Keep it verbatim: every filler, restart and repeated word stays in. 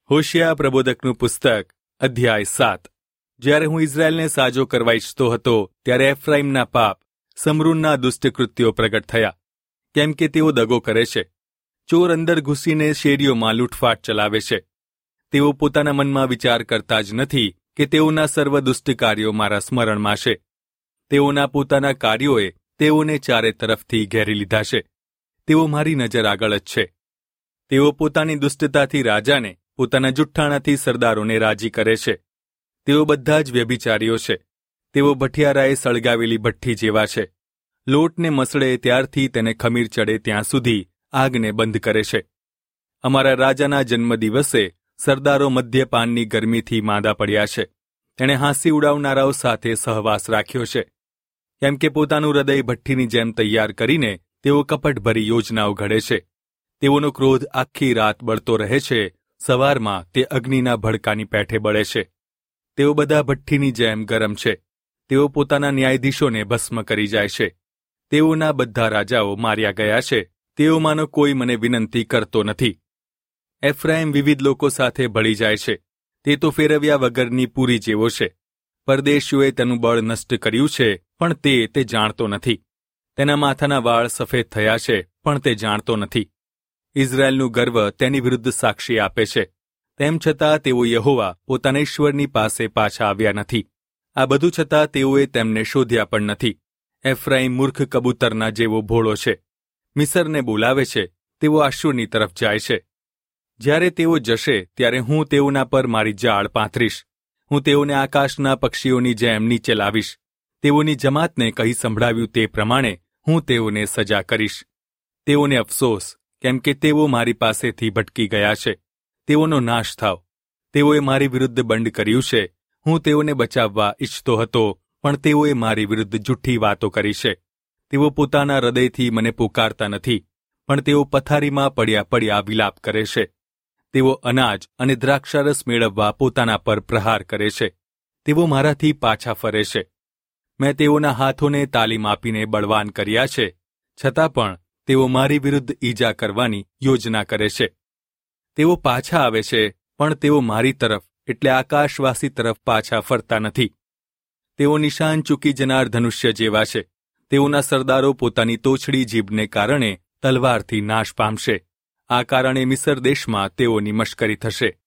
હોશિયા પ્રબોધકનું પુસ્તક અધ્યાય સાત. જ્યારે હું ઇઝરાયેલને સાજો કરવા ઈચ્છતો હતો ત્યારે એફ્રાઈમના પાપ, સમરૂનના દુષ્ટ કૃત્યો પ્રગટ થયા, કેમ કે તેઓ દગો કરે છે. ચોર અંદર ઘૂસીને શેરીઓમાં લૂંટફાટ ચલાવે છે. તેઓ પોતાના મનમાં વિચાર કરતા જ નથી કે તેઓના સર્વ દુષ્ટ કાર્યો મારા સ્મરણમાં છે. તેઓના પોતાના કાર્યોએ તેઓને ચારે તરફથી ઘેરી લીધા છે. તેઓ મારી નજર આગળ જ છે. તેઓ પોતાની દુષ્ટતાથી રાજાને, પોતાના જુઠ્ઠાણાથી સરદારોને રાજી કરે છે. તેઓ બધા જ વ્યભિચારીઓ છે. તેઓ ભઠિયારાએ સળગાવેલી ભઠ્ઠી જેવા છે. લોટને મસળે ત્યારથી તેને ખમીર ચડે ત્યાં સુધી આગને બંધ કરે છે. અમારા રાજાના જન્મદિવસે સરદારો મદ્યપાનની ગરમીથી માંદા પડ્યા છે. તેણે હાંસી ઉડાવનારાઓ સાથે સહવાસ રાખ્યો છે. કેમ કે પોતાનું હૃદય ભઠ્ઠીની જેમ તૈયાર કરીને તેઓ કપટભરી યોજનાઓ ઘડે છે. તેઓનો ક્રોધ આખી રાત બળતો રહે છે. સવારમાં તે અગ્નિના ભડકાની પેઠે બળે છે. તેઓ બધા ભઠ્ઠીની જેમ ગરમ છે. તેઓ પોતાના ન્યાયાધીશોને ભસ્મ કરી જાય છે. તેઓના બધા રાજાઓ માર્યા ગયા છે. તેઓમાંનો કોઈ મને વિનંતી કરતો નથી. એફ્રાઈમ વિવિધ લોકો સાથે ભળી જાય છે. તે તો ફેરવ્યા વગરની પૂરી જેવો છે. પરદેશીઓએ તેનું બળ નષ્ટ કર્યું છે, પણ તે તે જાણતો નથી. તેના માથાના વાળ સફેદ થયા છે, પણ તે જાણતો નથી. ઇઝરાયેલનું ગર્વ તેની વિરુદ્ધ સાક્ષી આપે છે. તેમ છતાં તેઓ યહોવા પોતાના ઈશ્વરની પાસે પાછા આવ્યા નથી. આ બધું છતાં તેઓએ તેમને શોધ્યા પણ નથી. એફ્રાઈમ મૂર્ખ કબૂતરના જેવો ભોળો છે. મિસરને બોલાવે છે, તેઓ આશુરની તરફ જાય છે. જ્યારે તેઓ જશે ત્યારે હું તેઓના પર મારી જાળ પાંથરીશ. હું તેઓને આકાશના પક્ષીઓની જેમ નીચે લાવીશ. તેઓની જમાતને કહી સંભળાવ્યું તે પ્રમાણે હું તેઓને સજા કરીશ. તેઓને અફસોસ, કેમ કે તેઓ મારી પાસેથી ભટકી ગયા છે. તેઓનો નાશ થાવ. તેઓએ મારી વિરુદ્ધ બંડ કર્યું છે. હું તેઓને બચાવવા ઈચ્છતો હતો, પણ તેઓએ મારી વિરુદ્ધ જૂઠ્ઠી વાતો કરી છે. તેઓ પોતાના હૃદયથી મને પુકારતા નથી, પણ તેઓ પથારીમાં પડ્યા પડ્યા વિલાપ કરે છે. તેઓ અનાજ અને દ્રાક્ષારસ મેળવવા પોતાના પર પ્રહાર કરે છે. તેઓ મારાથી પાછા ફરે છે. મેં તેઓના હાથોને તાલીમ આપીને બળવાન કર્યા છે, છતાં પણ તેઓ મારી વિરુદ્ધ ઈજા કરવાની યોજના કરે છે. તેઓ પાછા આવે છે, પણ તેઓ મારી તરફ એટલે આકાશવાસી તરફ પાછા ફરતા નથી. તેઓ નિશાન ચૂકી જનાર ધનુષ્ય જેવા છે. તેઓના સરદારો પોતાની તોછડી જીભને કારણે તલવારથી નાશ પામશે. આ કારણે મિસર દેશમાં તેઓની મશ્કરી થશે.